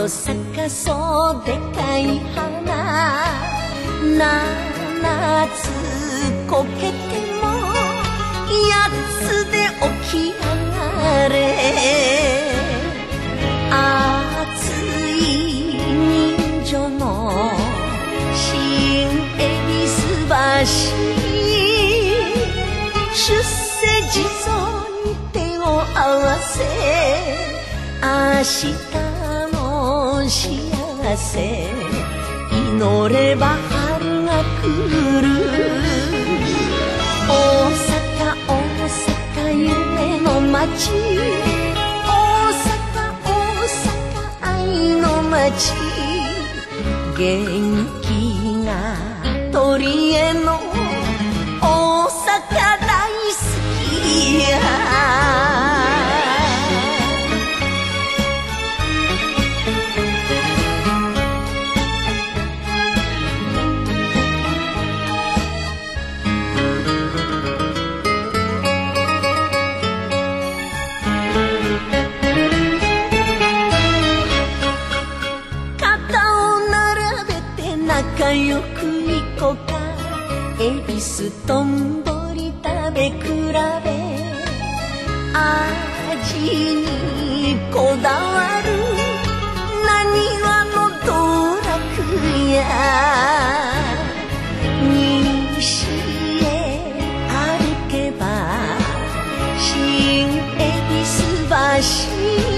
と咲かそうでかい花7つこけても8つで起き上がれ暑い人情の新恵比寿橋出世地蔵に手を合わせ明日の幸せ祈れば春が来る大阪大阪夢の街大阪愛の街元気が取り柄の大阪大好きや仲良くいこか恵比寿とんぼり食べ比べ味にこだわるなにわの道楽や西へ歩けば新恵比寿橋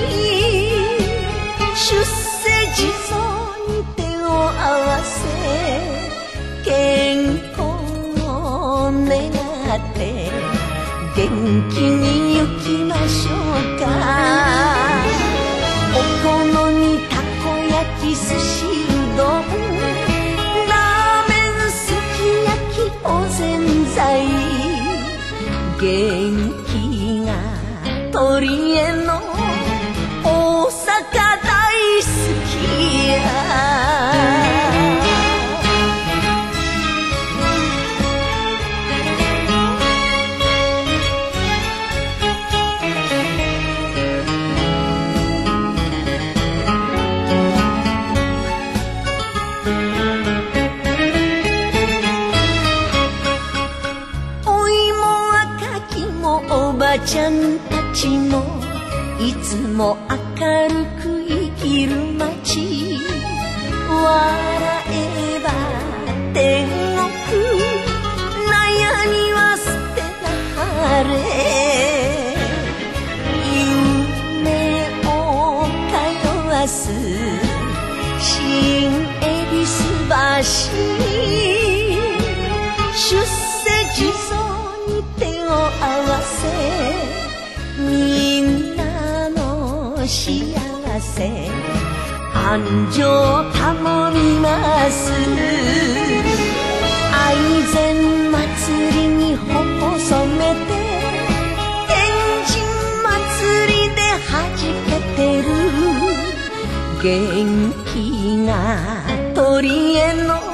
出世地蔵に手を合わせ健康を願って元気に行きましょうかお好みたこ焼き寿司うどんラーメンすき焼きおぜんざい元気が取り柄の大阪大好きやおばちゃんたちもいつも明るく生きる街笑えば天国悩みは捨てた晴れ夢を通わす新恵比寿橋出世地蔵に手を合わせみんなの幸せ繁盛頼みます愛染祭りに頬染めて天神祭りではじけてる元気が取り柄の